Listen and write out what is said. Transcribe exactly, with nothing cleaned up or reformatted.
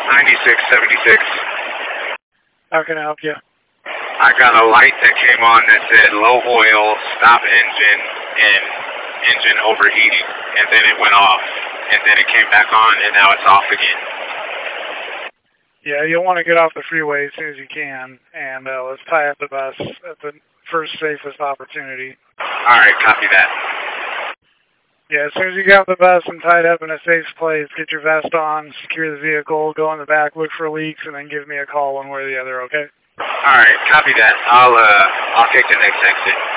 ninety-six seventy-six. How can I help you? I got a light that came on that said low oil, stop engine, and engine overheating. And then it went off. And then it came back on, and now it's off again. Yeah, you'll want to get off the freeway as soon as you can, and uh, let's tie up the bus at the first safest opportunity. All right, copy that. Yeah, as soon as you get off the bus and tied up in a safe place, get your vest on, secure the vehicle, go in the back, look for leaks, and then give me a call one way or the other, okay? All right, copy that. I'll uh, I'll take the next exit.